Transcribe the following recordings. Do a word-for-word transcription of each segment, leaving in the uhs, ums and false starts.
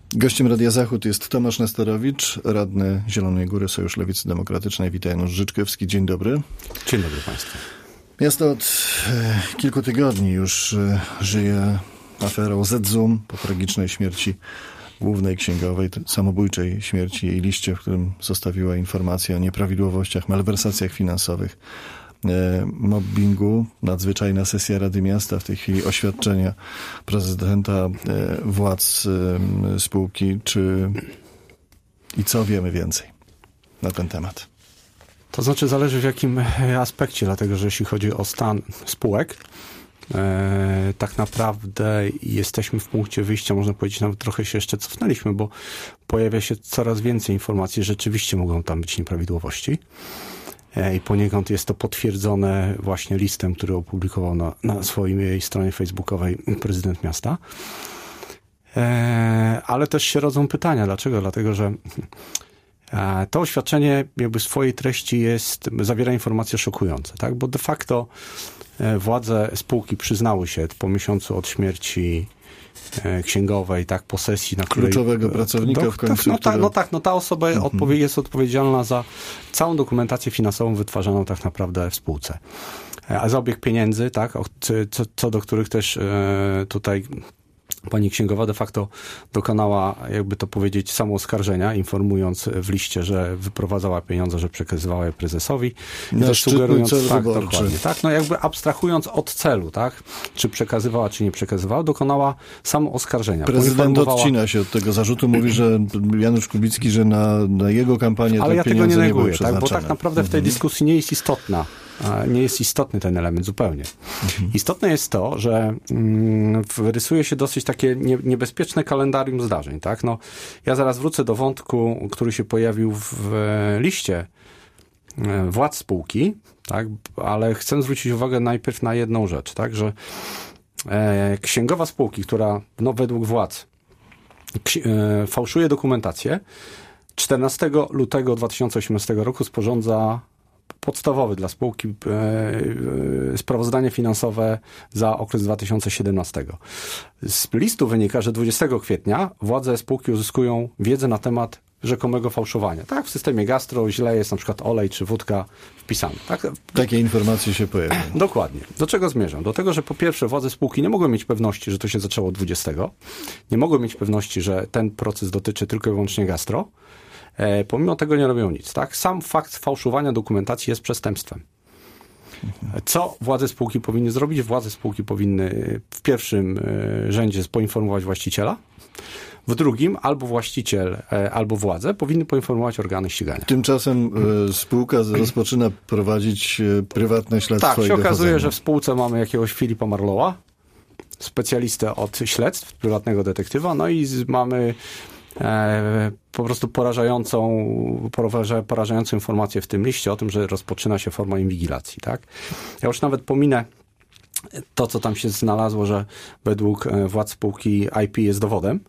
Gościem Radia Zachód jest Tomasz Nestorowicz, radny Zielonej Góry, Sojusz Lewicy Demokratycznej. Witaj, Janusz Życzkowski. Dzień dobry. Dzień dobry Państwu. Miasto od e, kilku tygodni już e, żyje aferą Z-Zoom po tragicznej śmierci głównej księgowej, samobójczej śmierci jej liście, w którym zostawiła informację o nieprawidłowościach, malwersacjach finansowych, e, mobbingu. Nadzwyczajna sesja Rady Miasta, w tej chwili oświadczenia prezydenta, e, władz e, spółki. Czy i co wiemy więcej na ten temat? To znaczy zależy w jakim aspekcie, dlatego że jeśli chodzi o stan spółek, e, tak naprawdę jesteśmy w punkcie wyjścia, można powiedzieć, nawet trochę się jeszcze cofnęliśmy, bo pojawia się coraz więcej informacji, że rzeczywiście mogą tam być nieprawidłowości. E, I poniekąd jest to potwierdzone właśnie listem, który opublikował na, na swojej stronie facebookowej prezydent miasta. E, ale też się rodzą pytania. Dlaczego? Dlatego, że to oświadczenie jakby w swojej treści jest, zawiera informacje szokujące, tak? Bo de facto władze spółki przyznały się po miesiącu od śmierci księgowej, tak, po sesji, na której... Kluczowego pracownika do, w końcu. No, który... tak, no tak, no ta osoba mhm. odpowie, jest odpowiedzialna za całą dokumentację finansową wytwarzaną tak naprawdę w spółce. A za obieg pieniędzy, tak, co, co do których też tutaj pani księgowa de facto dokonała, jakby to powiedzieć, samooskarżenia, informując w liście, że wyprowadzała pieniądze, że przekazywała je prezesowi. Na też sugerując, cel tak, wyborczy. dokładnie, tak, no jakby abstrahując od celu, tak, czy przekazywała, czy nie przekazywała, dokonała samooskarżenia. Prezydent odcina się od tego zarzutu, mówi, że Janusz Kubicki, że na, na jego kampanię ale te ja pieniądze tego nie nie były neguję, przeznaczone. Tak, bo tak naprawdę w tej mhm. dyskusji nie jest istotna. Nie jest istotny ten element zupełnie. Mhm. Istotne jest to, że mm, rysuje się dosyć takie nie, niebezpieczne kalendarium zdarzeń. Tak? No, ja zaraz wrócę do wątku, który się pojawił w, w liście władz spółki, tak? Ale chcę zwrócić uwagę najpierw na jedną rzecz, tak? Że e, księgowa spółki, która no, według władz ksi- e, fałszuje dokumentację, czternastego lutego dwa tysiące osiemnastego roku sporządza podstawowy dla spółki e, e, sprawozdanie finansowe za okres dwa tysiące siedemnastego. Z listu wynika, że dwudziestego kwietnia władze spółki uzyskują wiedzę na temat rzekomego fałszowania. Tak, w systemie gastro źle jest na przykład olej czy wódka wpisany. Tak? Takie informacje się pojawiają. Dokładnie. Do czego zmierzam? Do tego, że po pierwsze władze spółki nie mogły mieć pewności, że to się zaczęło dwudziestego. Nie mogły mieć pewności, że ten proces dotyczy tylko i wyłącznie gastro. E, pomimo tego nie robią nic. Tak? Sam fakt fałszowania dokumentacji jest przestępstwem. Co władze spółki powinny zrobić? Władze spółki powinny w pierwszym rzędzie poinformować właściciela, w drugim albo właściciel, albo władze powinny poinformować organy ścigania. Tymczasem e, spółka rozpoczyna prowadzić e, prywatne śledztwo. Tak, i się okazuje, dochodzenie. że w spółce mamy jakiegoś Filipa Marlowa, specjalistę od śledztw, prywatnego detektywa, no i z, mamy e, po prostu porażającą, poraża, porażającą informację w tym liście o tym, że rozpoczyna się forma inwigilacji. Tak? Ja już nawet pominę to, co tam się znalazło, że według władz spółki I P jest dowodem.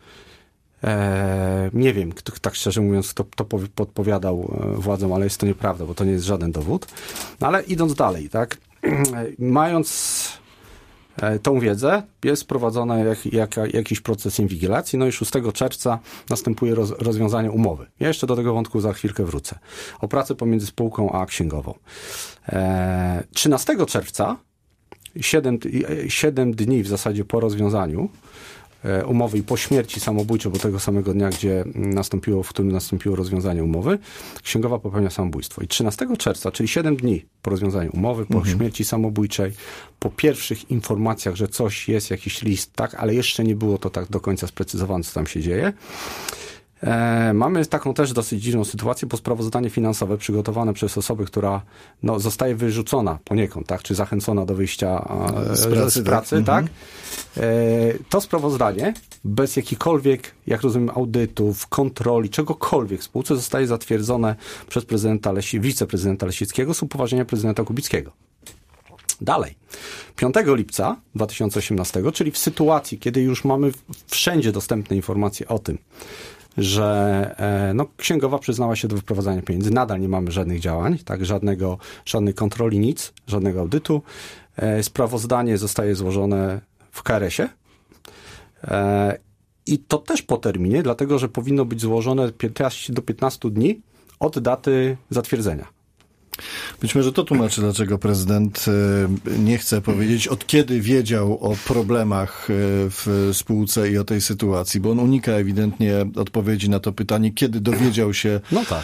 E, nie wiem, kto, tak szczerze mówiąc, kto to podpowiadał władzom, ale jest to nieprawda, bo to nie jest żaden dowód. No ale idąc dalej, tak, mając tą wiedzę, jest prowadzony jak, jak, jakiś proces inwigilacji, no i szóstego czerwca następuje roz, rozwiązanie umowy. Ja jeszcze do tego wątku za chwilkę wrócę. O pracę pomiędzy spółką a księgową. E, trzynastego czerwca, siedem dni w zasadzie po rozwiązaniu umowy i po śmierci samobójczej, bo tego samego dnia, gdzie nastąpiło, w którym nastąpiło rozwiązanie umowy, księgowa popełnia samobójstwo. I trzynastego czerwca, czyli siedem dni po rozwiązaniu umowy, po mhm. śmierci samobójczej, po pierwszych informacjach, że coś jest, jakiś list, tak, ale jeszcze nie było to tak do końca sprecyzowane, co tam się dzieje. E, mamy taką też dosyć dziwną sytuację, bo sprawozdanie finansowe przygotowane przez osobę, która no, zostaje wyrzucona poniekąd, tak, czy zachęcona do wyjścia e, z pracy, z pracy tak. tak? E, to sprawozdanie bez jakichkolwiek, jak rozumiem, audytów, kontroli, czegokolwiek w spółce zostaje zatwierdzone przez prezydenta Lesi, wiceprezydenta Lesickiego z upoważnienia prezydenta Kubickiego. Dalej. piątego lipca dwa tysiące osiemnastego, czyli w sytuacji, kiedy już mamy wszędzie dostępne informacje o tym, że no, księgowa przyznała się do wyprowadzania pieniędzy. Nadal nie mamy żadnych działań, tak, żadnego, żadnej kontroli, nic, żadnego audytu. Sprawozdanie zostaje złożone w K R S ie i to też po terminie, dlatego że powinno być złożone piętnaście do piętnastu dni od daty zatwierdzenia. Być może to tłumaczy, dlaczego prezydent nie chce powiedzieć, od kiedy wiedział o problemach w spółce i o tej sytuacji, bo on unika ewidentnie odpowiedzi na to pytanie, kiedy dowiedział się no tak.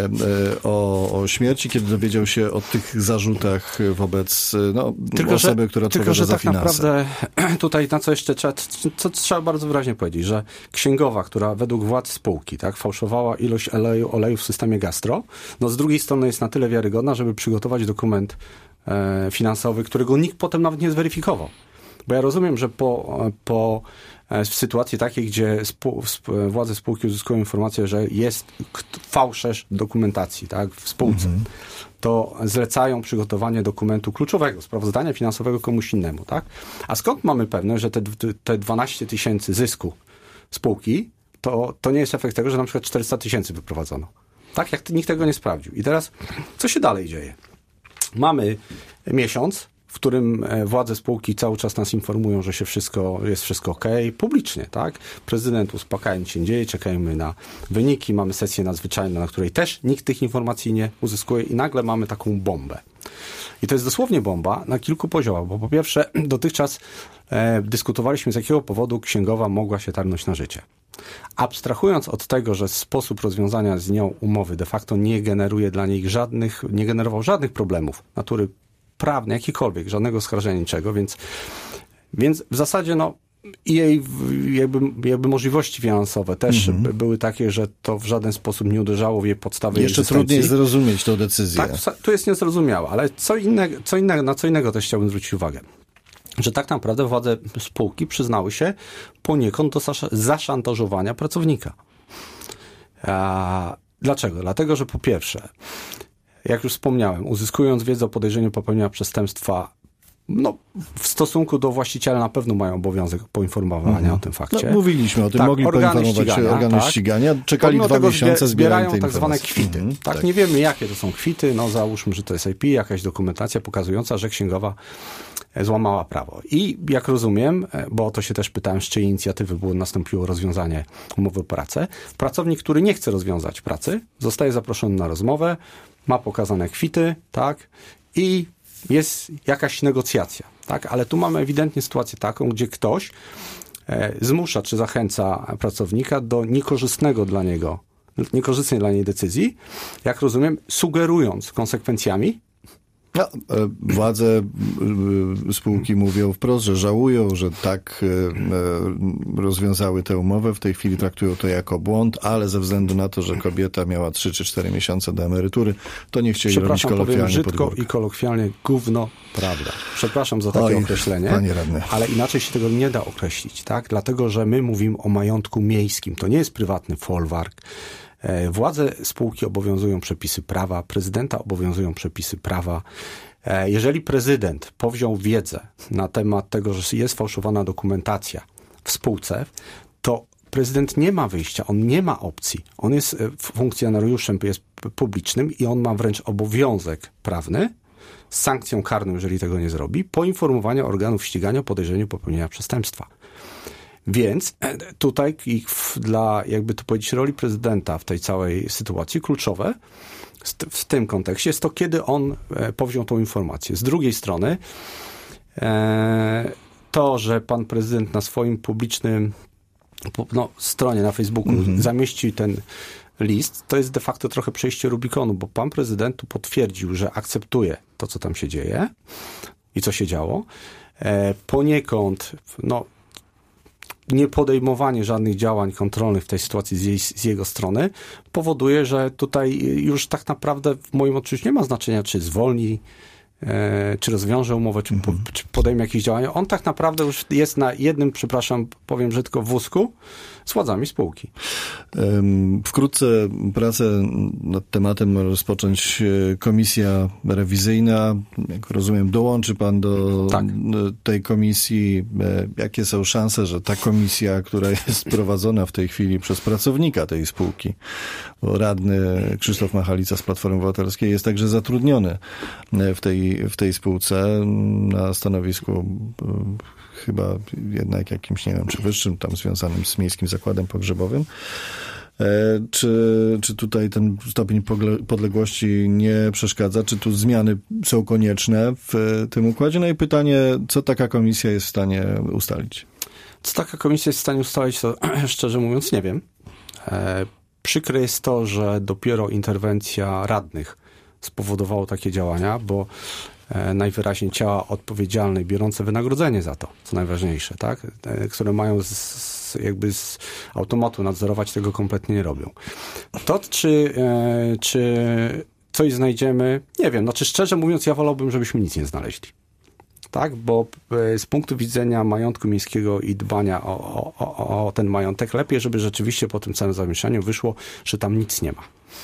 o, o śmierci, kiedy dowiedział się o tych zarzutach wobec no, tylko, osoby, że, która odpowiada tylko, że za tak finanse. Naprawdę tutaj na co jeszcze trzeba, co trzeba bardzo wyraźnie powiedzieć, że księgowa, która według władz spółki tak, fałszowała ilość oleju, oleju w systemie gastro, no z drugiej strony jest na tyle wiarygodna, żeby przygotować dokument e, finansowy, którego nikt potem nawet nie zweryfikował. Bo ja rozumiem, że po, po e, w sytuacji takiej, gdzie spół, sp, władze spółki uzyskują informację, że jest fałszerz dokumentacji tak, w spółce, mm-hmm. to zlecają przygotowanie dokumentu kluczowego, sprawozdania finansowego komuś innemu. Tak? A skąd mamy pewność, że te, te dwanaście tysięcy zysku spółki, to, to nie jest efekt tego, że na przykład czterysta tysięcy wyprowadzono. Tak, jak nikt tego nie sprawdził. I teraz, co się dalej dzieje? Mamy miesiąc, w którym władze spółki cały czas nas informują, że się wszystko, jest wszystko okej, publicznie, tak? Prezydent uspokaja, nic się nie dzieje, czekajmy na wyniki, mamy sesję nadzwyczajną, na której też nikt tych informacji nie uzyskuje i nagle mamy taką bombę. I to jest dosłownie bomba na kilku poziomach, bo po pierwsze, dotychczas e, dyskutowaliśmy, z jakiego powodu księgowa mogła się targnąć na życie. Abstrahując od tego, że sposób rozwiązania z nią umowy de facto nie generuje dla niej żadnych, nie generował żadnych problemów natury prawnej, jakikolwiek, żadnego oskarżenia, niczego, więc, więc w zasadzie no i jej jakby, jakby możliwości finansowe też mm-hmm. były takie, że to w żaden sposób nie uderzało w jej podstawy Jeszcze egzystencji. trudniej zrozumieć tę decyzję. Tak, to jest niezrozumiałe, ale co innego, co innego, na co innego też chciałbym zwrócić uwagę. Że tak naprawdę władze spółki przyznały się poniekąd do zaszantażowania pracownika. A dlaczego? Dlatego, że po pierwsze, jak już wspomniałem, uzyskując wiedzę o podejrzeniu popełnienia przestępstwa, no, w stosunku do właściciela na pewno mają obowiązek poinformowania mhm. o tym fakcie. No, mówiliśmy o tym, tak, mogli poinformować ścigania, organy tak. ścigania, czekali Pomimo dwa tego, miesiące, zbierają tak informacje. zwane kwity. Mhm, tak, tak, nie wiemy jakie to są kwity, no załóżmy, że to jest I P, jakaś dokumentacja pokazująca, że księgowa złamała prawo. I jak rozumiem, bo o to się też pytałem, z czyjej inicjatywy było, nastąpiło rozwiązanie umowy o pracę, pracownik, który nie chce rozwiązać pracy, zostaje zaproszony na rozmowę, ma pokazane kwity, tak, i jest jakaś negocjacja, tak, ale tu mamy ewidentnie sytuację taką, gdzie ktoś e, zmusza czy zachęca pracownika do niekorzystnego dla niego, niekorzystnej dla niej decyzji, jak rozumiem, sugerując konsekwencjami. No, władze spółki mówią wprost, że żałują, że tak rozwiązały tę umowę. W tej chwili traktują to jako błąd, ale ze względu na to, że kobieta miała trzy czy cztery miesiące do emerytury, to nie chcieli robić kolokwialnie powiem brzydko podwórka. I kolokwialnie gówno prawda. Przepraszam za takie Oj, określenie, panie radny. Ale inaczej się tego nie da określić, tak? Dlatego, że my mówimy o majątku miejskim. To nie jest prywatny folwark. Władze spółki obowiązują przepisy prawa, prezydenta obowiązują przepisy prawa. Jeżeli prezydent powziął wiedzę na temat tego, że jest fałszowana dokumentacja w spółce, to prezydent nie ma wyjścia, on nie ma opcji. On jest funkcjonariuszem, jest publicznym i on ma wręcz obowiązek prawny z sankcją karną, jeżeli tego nie zrobi, poinformowania organów ścigania o podejrzeniu popełnienia przestępstwa. Więc tutaj dla, jakby to powiedzieć, roli prezydenta w tej całej sytuacji kluczowe w tym kontekście jest to, kiedy on powziął tą informację. Z drugiej strony to, że pan prezydent na swoim publicznym no, stronie na Facebooku mm-hmm. zamieścił ten list, to jest de facto trochę przejście Rubikonu, bo pan prezydent tu potwierdził, że akceptuje to, co tam się dzieje i co się działo. Poniekąd, no niepodejmowanie żadnych działań kontrolnych w tej sytuacji z, jej, z jego strony powoduje, że tutaj już tak naprawdę w moim odczuciu nie ma znaczenia, czy zwolni, e, czy rozwiąże umowę, czy, po, czy podejmie jakieś działania. On tak naprawdę już jest na jednym, przepraszam, powiem brzydko, wózku z władzami spółki. Wkrótce pracę nad tematem ma rozpocząć komisja rewizyjna. Jak rozumiem, dołączy pan do tak. tej komisji. Jakie są szanse, że ta komisja, która jest prowadzona w tej chwili przez pracownika tej spółki, bo radny Krzysztof Machalica z Platformy Obywatelskiej jest także zatrudniony w tej, w tej spółce na stanowisku chyba jednak jakimś, nie wiem, czy wyższym, tam związanym z Miejskim Zakładem Pogrzebowym. Czy, czy tutaj ten stopień podległości nie przeszkadza? Czy tu zmiany są konieczne w tym układzie? No i pytanie, co taka komisja jest w stanie ustalić? Co taka komisja jest w stanie ustalić, to szczerze mówiąc nie wiem. E, przykre jest to, że dopiero interwencja radnych spowodowało takie działania, bo e, najwyraźniej ciała odpowiedzialne i biorące wynagrodzenie za to, co najważniejsze, tak? E, które mają z, z, jakby z automatu nadzorować, tego kompletnie nie robią. To, czy, e, czy coś znajdziemy, nie wiem. Znaczy, szczerze mówiąc, ja wolałbym, żebyśmy nic nie znaleźli. Tak, bo z punktu widzenia majątku miejskiego i dbania o, o, o ten majątek, lepiej, żeby rzeczywiście po tym całym zamieszaniu wyszło, że tam nic nie ma.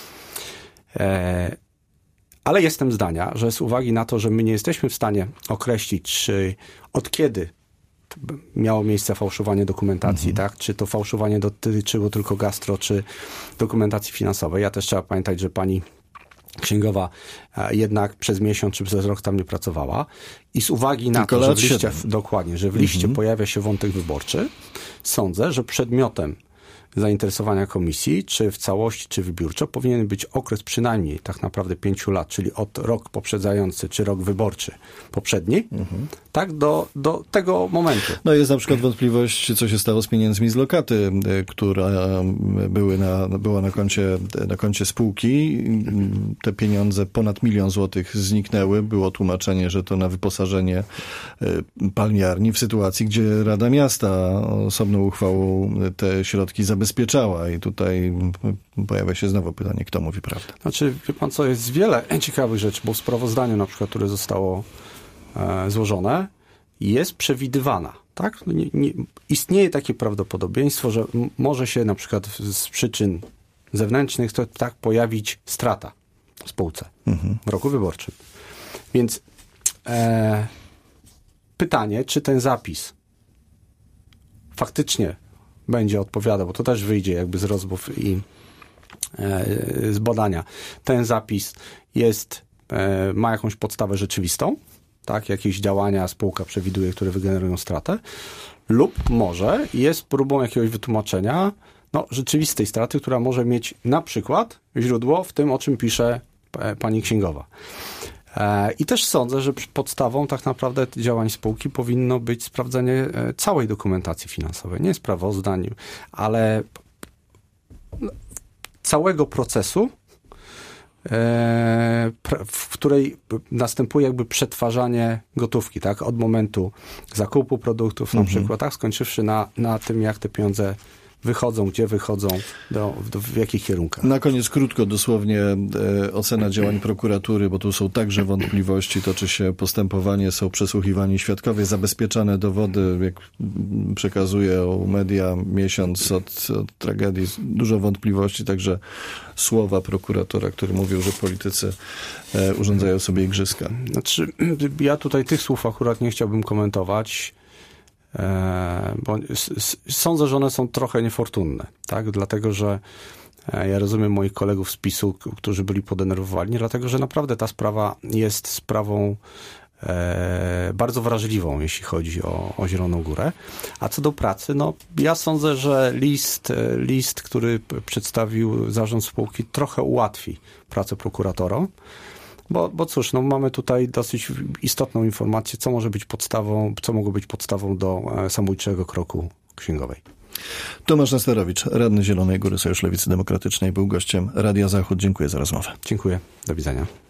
E, ale jestem zdania, że z uwagi na to, że my nie jesteśmy w stanie określić, czy od kiedy miało miejsce fałszowanie dokumentacji, mhm. tak? Czy to fałszowanie dotyczyło tylko gastro, czy dokumentacji finansowej. Ja też trzeba pamiętać, że pani księgowa jednak przez miesiąc czy przez rok tam nie pracowała i z uwagi na to, że w liście, dokładnie, że w liście mhm. pojawia się wątek wyborczy, sądzę, że przedmiotem zainteresowania komisji, czy w całości, czy wybiórczo, powinien być okres przynajmniej tak naprawdę pięciu lat, czyli od rok poprzedzający, czy rok wyborczy poprzedni, mhm. tak, do, do tego momentu. No jest na przykład wątpliwość, co się stało z pieniędzmi z lokaty, która były na, była na koncie, na koncie spółki. Te pieniądze, ponad milion złotych zniknęły. Było tłumaczenie, że to na wyposażenie palmiarni w sytuacji, gdzie Rada Miasta osobną uchwałą te środki zabezpieczała i tutaj pojawia się znowu pytanie, kto mówi prawdę. Znaczy, wie pan co, jest wiele ciekawych rzeczy, bo w sprawozdaniu na przykład, które zostało e, złożone, jest przewidywana, tak? Nie, nie, istnieje takie prawdopodobieństwo, że m- może się na przykład z, z przyczyn zewnętrznych to tak pojawić strata w spółce mhm. w roku wyborczym. Więc e, pytanie, czy ten zapis faktycznie będzie odpowiadał, bo to też wyjdzie jakby z rozmów i e, z badania. Ten zapis jest, e, ma jakąś podstawę rzeczywistą, tak, jakieś działania spółka przewiduje, które wygenerują stratę, lub może jest próbą jakiegoś wytłumaczenia no, rzeczywistej straty, która może mieć na przykład źródło w tym, o czym pisze e, pani księgowa. I też sądzę, że podstawą tak naprawdę działań spółki powinno być sprawdzenie całej dokumentacji finansowej, nie sprawozdań, ale całego procesu, w której następuje jakby przetwarzanie gotówki, tak? Od momentu zakupu produktów na mhm. przykład, tak? Skończywszy na, na tym, jak te pieniądze wychodzą, gdzie wychodzą, do, do, w jakich kierunkach. Na koniec krótko, dosłownie e, ocena działań prokuratury, bo tu są także wątpliwości, toczy się postępowanie, są przesłuchiwani świadkowie, zabezpieczane dowody, jak przekazują media, miesiąc od, od tragedii, dużo wątpliwości, także słowa prokuratora, który mówił, że politycy e, urządzają sobie igrzyska. Znaczy, ja tutaj tych słów akurat nie chciałbym komentować, bo sądzę, że one są trochę niefortunne, tak? Dlatego, że ja rozumiem moich kolegów z PiSu, którzy byli podenerwowani, dlatego, że naprawdę ta sprawa jest sprawą e, bardzo wrażliwą, jeśli chodzi o, o Zieloną Górę. A co do pracy, no ja sądzę, że list, list, który przedstawił zarząd spółki, trochę ułatwi pracę prokuratorom. Bo, bo cóż, no mamy tutaj dosyć istotną informację, co może być podstawą, co mogło być podstawą do samobójczego kroku księgowej. Tomasz Nesterowicz, radny Zielonej Góry, Sojusz Lewicy Demokratycznej, był gościem Radia Zachód. Dziękuję za rozmowę. Dziękuję. Do widzenia.